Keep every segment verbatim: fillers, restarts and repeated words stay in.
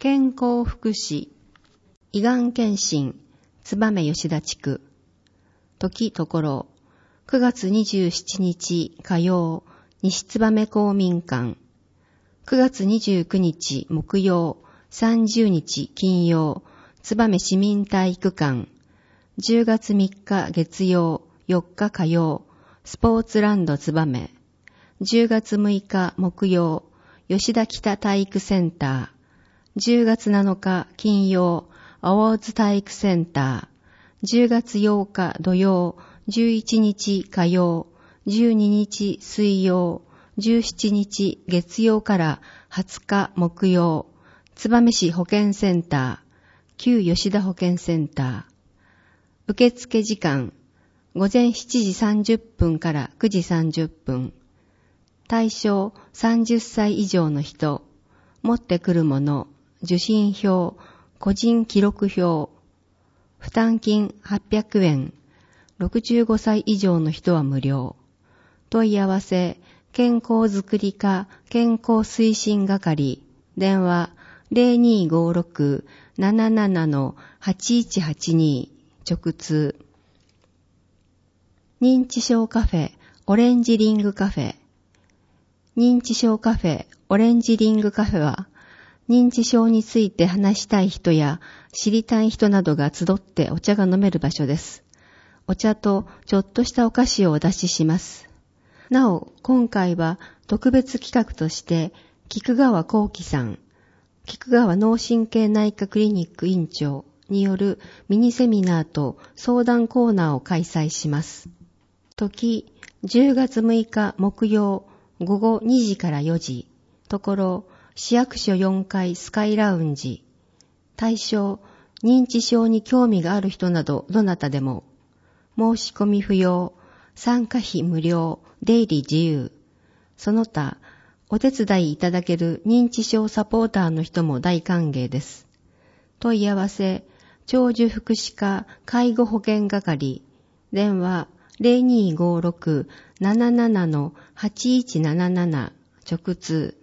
健康福祉胃がん検診燕吉田地区時ところくがつにじゅうしちにち火曜西燕公民館くがつにじゅうくにち木曜さんじゅうにち金曜燕市民体育館じゅうがつみっか月曜よっか火曜スポーツランド燕じゅうがつむいか木曜吉田北体育センターじゅうがつなのか金曜アワーズ体育センターじゅうがつようか土曜じゅういちにち火曜じゅうににち水曜じゅうしちにち月曜からはつか木曜燕市保健センター旧吉田保健センター受付時間午前しちじさんじゅっぷんからくじさんじゅっぷん対象さんじゅっさい以上の人持ってくるもの受診票個人記録票負担金はっぴゃくえんろくじゅうごさい以上の人は無料問い合わせ健康づくり課健康推進係電話 ゼロにーごろく なななな はちいちはちに 直通認知症カフェオレンジリングカフェ認知症カフェオレンジリングカフェは認知症について話したい人や知りたい人などが集ってお茶が飲める場所です。お茶とちょっとしたお菓子をお出しします。なお、今回は特別企画として菊川幸喜さん、菊川脳神経内科クリニック院長によるミニセミナーと相談コーナーを開催します。時、じゅうがつむいか木曜ごごにじからよじ、ところ市役所よんかいスカイラウンジ。対象、認知症に興味がある人などどなたでも。申し込み不要、参加費無料、出入り自由。その他、お手伝いいただける認知症サポーターの人も大歓迎です。問い合わせ、長寿福祉課介護保険係、電話 ゼロにーごろく なななな はちいちななな 直通。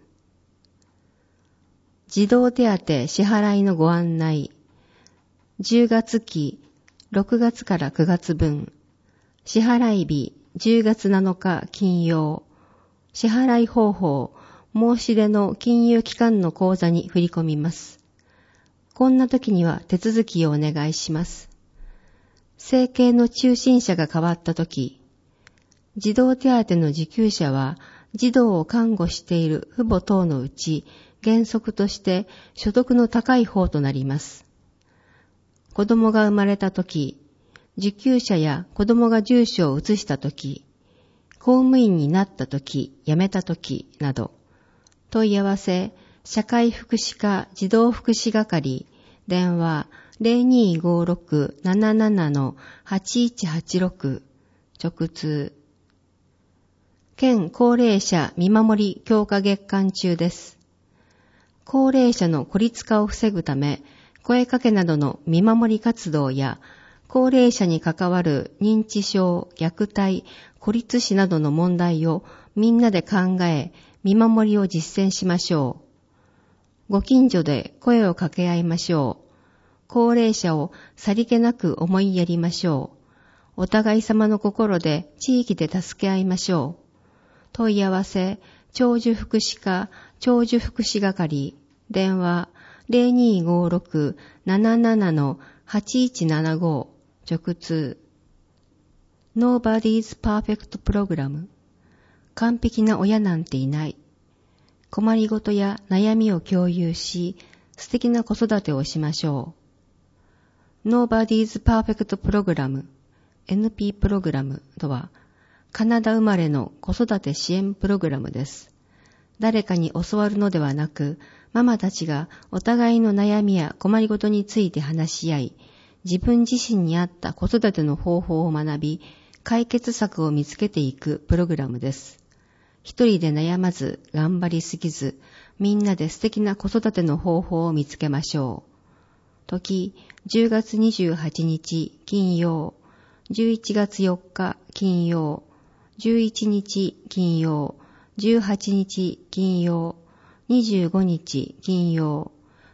児童手当支払いのご案内。じゅうがつ期、ろくがつからくがつ分。支払い日、じゅうがつなのか金曜。支払い方法、申し出の金融機関の口座に振り込みます。こんな時には手続きをお願いします。生計の中心者が変わった時、児童手当の受給者は児童を看護している父母等のうち、原則として所得の高い方となります。子供が生まれたとき、受給者や子供が住所を移したとき、公務員になったとき、辞めたときなど、問い合わせ、社会福祉課児童福祉係、電話 ゼロにーごろく なななな はちいちはちろく、直通。県高齢者見守り強化月間中です。高齢者の孤立化を防ぐため、声かけなどの見守り活動や、高齢者に関わる認知症、虐待、孤立死などの問題をみんなで考え、見守りを実践しましょう。ご近所で声を掛け合いましょう。高齢者をさりげなく思いやりましょう。お互い様の心で地域で助け合いましょう。問い合わせ、長寿福祉課長寿福祉係、電話 ゼロにーごろく なななな はちいちななご 直通。Nobody's Perfect Program。完璧な親なんていない。困りごとや悩みを共有し、素敵な子育てをしましょう。Nobody's Perfect Program、エヌピー プログラムとは、カナダ生まれの子育て支援プログラムです。誰かに教わるのではなく、ママたちがお互いの悩みや困りごとについて話し合い、自分自身に合った子育ての方法を学び、解決策を見つけていくプログラムです。一人で悩まず、頑張りすぎず、みんなで素敵な子育ての方法を見つけましょう。時、じゅうがつにじゅうはちにち金曜、じゅういちがつよっか金曜、じゅういちにち金曜、じゅうはちにち金曜、にじゅうごにち金曜、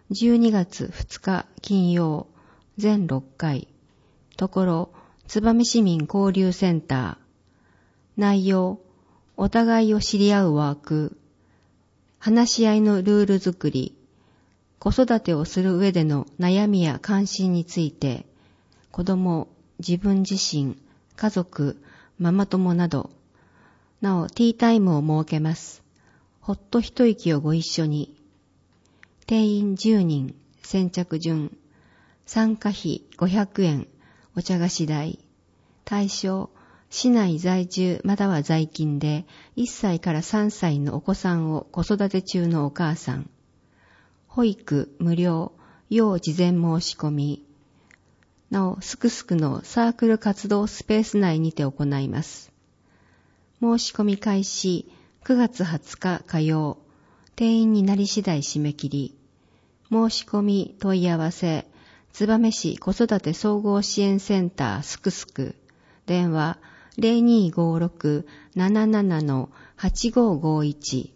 じゅうにがつふつか金曜、全ろっかい。ところ、燕市民交流センター。内容、お互いを知り合うワーク。話し合いのルール作り。子育てをする上での悩みや関心について、子供、自分自身、家族、ママ友など、なおティータイムを設けます。ほっと一息をご一緒に。定員じゅうにん、先着順。参加費ごひゃくえん、お茶菓子代。対象、市内在住または在勤でいっさいからさんさいのお子さんを子育て中のお母さん。保育無料、要事前申し込み。なお、すくすくのサークル活動スペース内にて行います。申し込み開始くがつはつか火曜、定員になり次第締め切り。申し込み問い合わせ、燕市子育て総合支援センターすくすく、電話 ゼロにーごーろく なななな はちごーごーいち。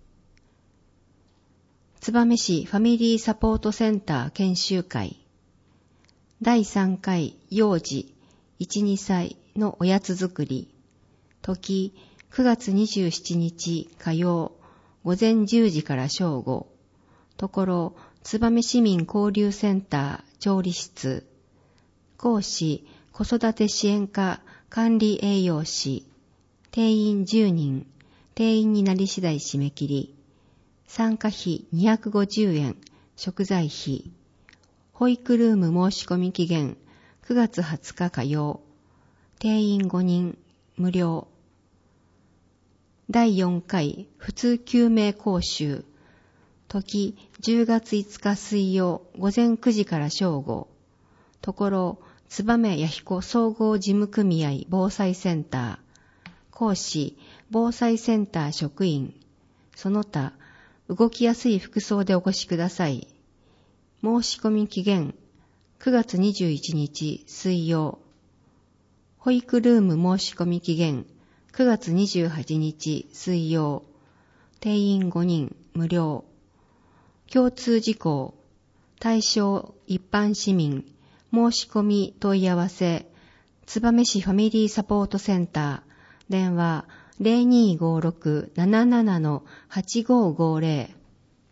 燕市ファミリーサポートセンター研修会。だいさんかい幼児いち、にさいのおやつ作り。時くがつにじゅうしちにち火曜、午前じゅうじから正午。ところ、燕市民交流センター調理室。講師、子育て支援課管理栄養士。定員じゅうにん。定員になり次第締め切り。参加費にひゃくごじゅうえん、食材費。保育ルーム申し込み期限くがつはつか火曜。定員ごにん、無料。だいよんかい普通救命講習。時じゅうがついつか水曜午前くじから正午。ところ、燕弥彦総合事務組合防災センター。講師、防災センター職員。その他、動きやすい服装でお越しください。申し込み期限くがつにじゅういちにち水曜。保育ルーム申し込み期限くがつにじゅうはちにち水曜。定員ごにん無料。共通事項。対象一般市民。申し込み問い合わせ。燕市ファミリーサポートセンター。電話ゼロにーごーろく なななな はちごーごーぜろ。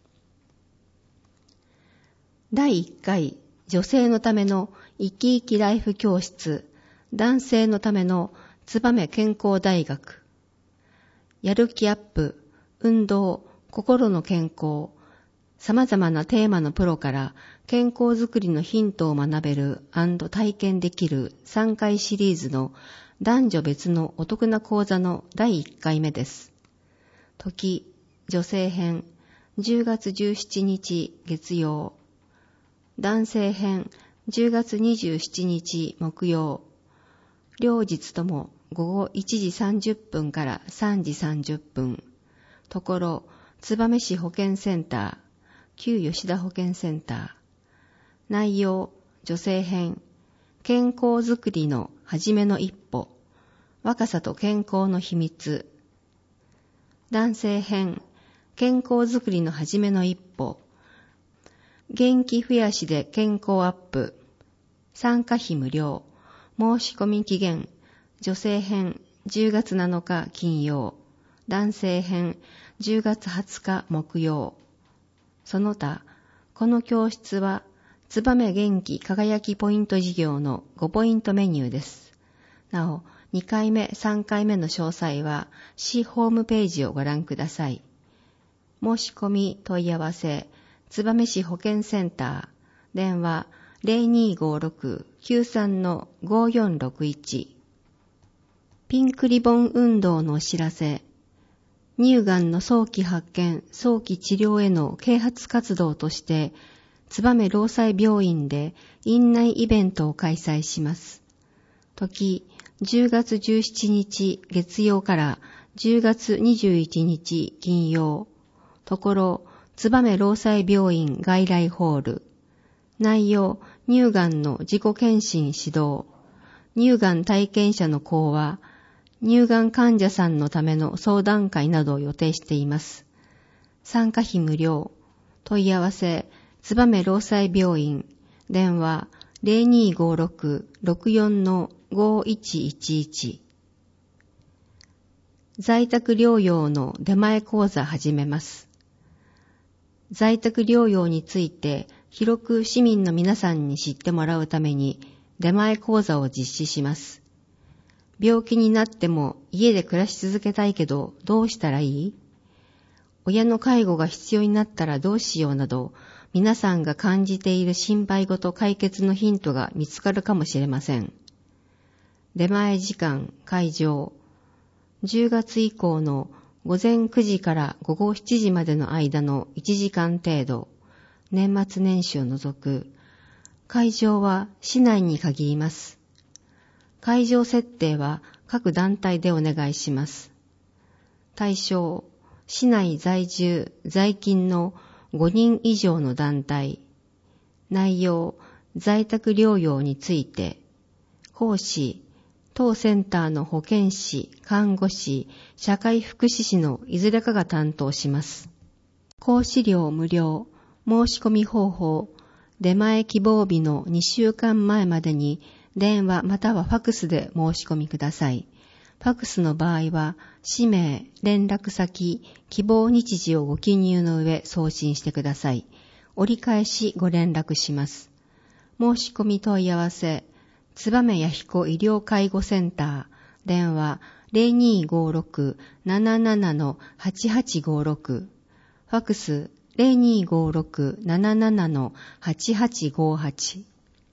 だいいっかい女性のための生き生きライフ教室。男性のための燕健康大学。やる気アップ、運動、心の健康。様々なテーマのプロから健康づくりのヒントを学べる&体験できるさんかいシリーズの男女別のお得な講座のだいいっかいめです。時、女性編、じゅうがつじゅうしちにち月曜。男性編、じゅうがつにじゅうしちにち木曜。両日ともごごいちじさんじゅっぷんからさんじさんじゅっぷん。ところ、燕市保健センター、旧吉田保健センター。内容、女性編、健康づくりのはじめの一歩。若さと健康の秘密。男性編、健康づくりのはじめの一歩。元気増やしで健康アップ。参加費無料。申し込み期限。女性編じゅうがつなのか金曜。男性編じゅうがつはつか木曜。その他、この教室は燕元気輝きポイント事業のごポイントメニューです。なお、にかいめ、さんかいめの詳細は市ホームページをご覧ください。申し込み問い合わせ、燕市保健センター、電話ゼロにーごーろく きゅうさん ごーよんろくいち。ピンクリボン運動のお知らせ。乳がんの早期発見、早期治療への啓発活動として、燕労災病院で院内イベントを開催します。時、じゅうがつじゅうしちにち月曜からじゅうがつにじゅういちにち金曜。ところ、燕労災病院外来ホール。内容、乳がんの自己検診指導。乳がん体験者の講話。乳がん患者さんのための相談会などを予定しています。参加費無料。問い合わせ、 燕労災病院、電話 ゼロにーごーろく ろくよん ごーいちいちいち。在宅療養の出前講座始めます。在宅療養について広く市民の皆さんに知ってもらうために出前講座を実施します。病気になっても家で暮らし続けたいけどどうしたらいい？親の介護が必要になったらどうしようなど、皆さんが感じている心配事解決のヒントが見つかるかもしれません。出前時間、会場、じゅうがつ以降の午前くじから午後しちじまでの間のいちじかん程度、年末年始を除く。会場は市内に限ります。会場設定は各団体でお願いします。対象、市内在住、在勤のごにん以上の団体。内容、在宅療養について。講師、当センターの保健師、看護師、社会福祉士のいずれかが担当します。講師料無料、申し込み方法、出前希望日のにしゅうかんまえまでに電話またはファクスで申し込みください。ファクスの場合は、氏名、連絡先、希望日時をご記入の上送信してください。折り返しご連絡します。申し込み問い合わせ、燕弥彦医療介護センター、電話 ゼロにーごーろく なななな はちはちごーろく、ファクス ゼロにーごーろく なななな はちはちごーはち。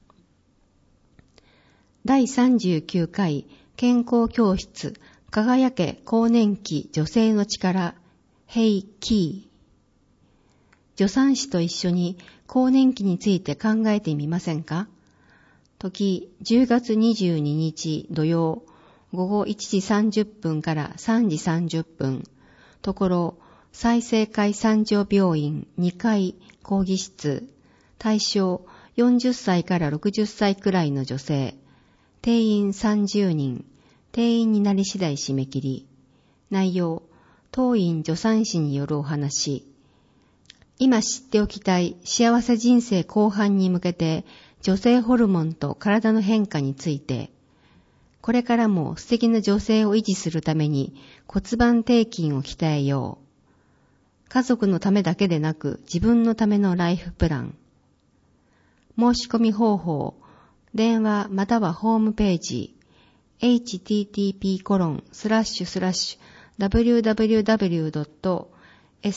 だいさんじゅうきゅうかい健康教室輝け更年期女性の力ヘイキー。助産師と一緒に更年期について考えてみませんか？時じゅうがつにじゅうににち土曜午後いちじさんじゅっぷんからさんじさんじゅっぷん。ところ済生会三条病院にかい講義室。対象よんじゅっさいからろくじゅっさいくらいの女性。定員さんじゅうにん。定員になり次第締め切り。内容、当院助産師によるお話。今知っておきたい幸せ人生後半に向けて女性ホルモンと体の変化について、これからも素敵な女性を維持するために骨盤底筋を鍛えよう。家族のためだけでなく自分のためのライフプラン。申し込み方法、電話またはホームページ エイチティーティーピーコロンスラッシュスラッシュダブリューダブリューダブリュードットサ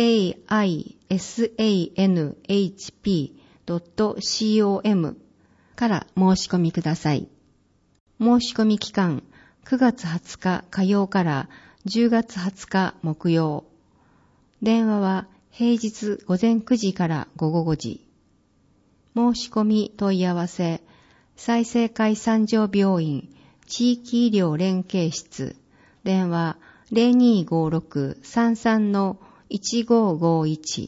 ンドットコム から申し込みください。申し込み期間くがつはつか火曜からじゅうがつはつか木曜。電話は平日午前くじから午後ごじ。申し込み問い合わせ、済生会三条病院地域医療連携室、電話 ゼロにーごーろく さんさん いちごーごーいち。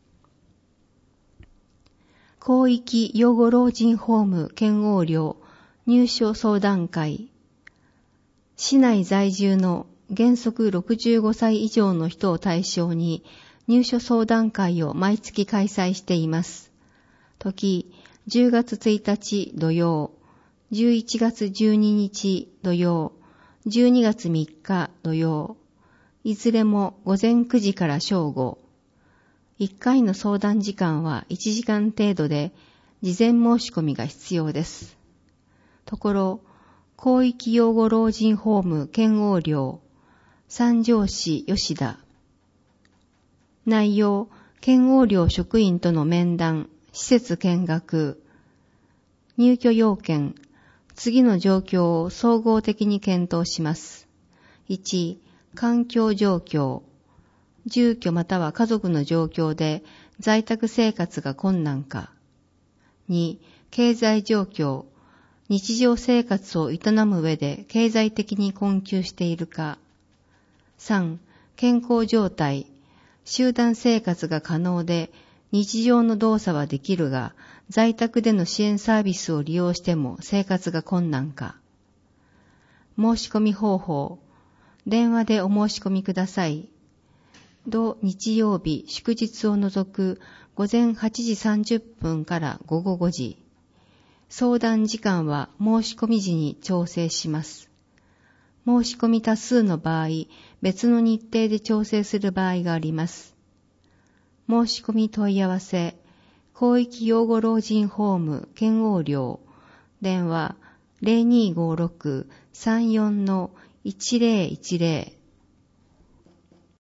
広域養護老人ホーム健応寮入所相談会。市内在住の原則ろくじゅうごさい以上の人を対象に入所相談会を毎月開催しています。時じゅうがつついたち土曜、じゅういちがつじゅうににち土曜、じゅうにがつみっか土曜、いずれも午前くじから正午。いっかいの相談時間はいちじかん程度で、事前申し込みが必要です。ところ、広域養護老人ホーム健応寮、三条市吉田。内容、健応寮職員との面談、施設見学。入居要件、次の状況を総合的に検討します。いち、環境状況。住居または家族の状況で在宅生活が困難か。に、経済状況。日常生活を営む上で経済的に困窮しているか。さん、健康状態。集団生活が可能で日常の動作はできるが、在宅での支援サービスを利用しても生活が困難か。申し込み方法。電話でお申し込みください。土日曜日祝日を除く午前はちじさんじゅっぷんから午後ごじ。相談時間は申し込み時に調整します。申し込み多数の場合、別の日程で調整する場合があります。申し込み問い合わせ、広域養護老人ホーム健応寮、電話 ゼロにーごーろく さんよん いちゼロいちゼロ